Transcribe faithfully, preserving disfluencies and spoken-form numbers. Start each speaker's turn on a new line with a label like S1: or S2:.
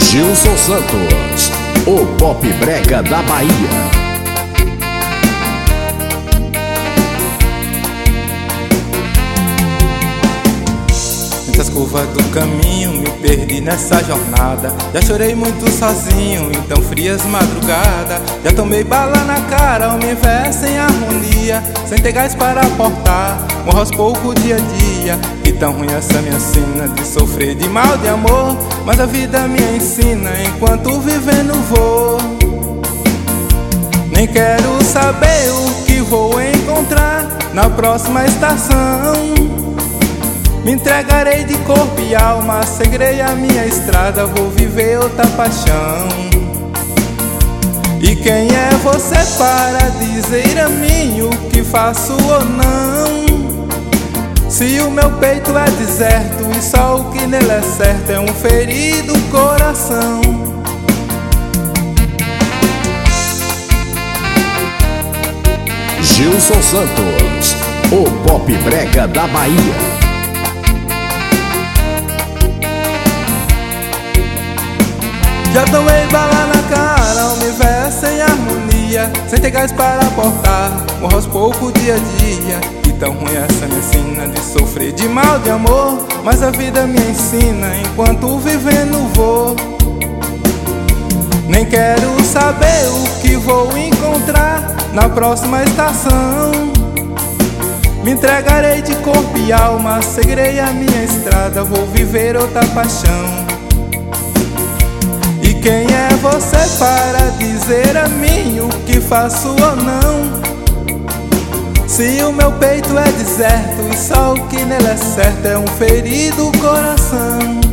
S1: Gilson Santos, o pop brega da Bahia.
S2: Muitas curvas do caminho, me perdi nessa jornada. Já chorei muito sozinho, então frias madrugada. Já tomei bala na cara, o universo em harmonia. Sem ter gás para aportar, morro aos poucos dia a dia. E tão ruim essa minha sina de sofrer de mal de amor. Mas a vida me ensina enquanto vivendo vou. Nem quero saber o que vou encontrar na próxima estação. Me entregarei de corpo e alma, seguirei a minha estrada, vou viver outra paixão. E quem é você para dizer a mim o que faço ou não? Se o meu peito é deserto e só o que nele é certo é um ferido coração.
S1: Gilson Santos, o pop brega da Bahia.
S2: Já tomei bala na cara, o universo em harmonia. Sem ter gás para aportar, morro aos poucos dia a dia. E tão ruim essa minha sina de sofrer de mal de amor. Mas a vida me ensina enquanto vivendo vou. Nem quero saber o que vou encontrar na próxima estação. Me entregarei de corpo e alma, seguirei a minha estrada, vou viver outra paixão. E quem é você para dizer a mim o que faço ou não? Se o meu peito é deserto e só o que nele é certo é um ferido coração.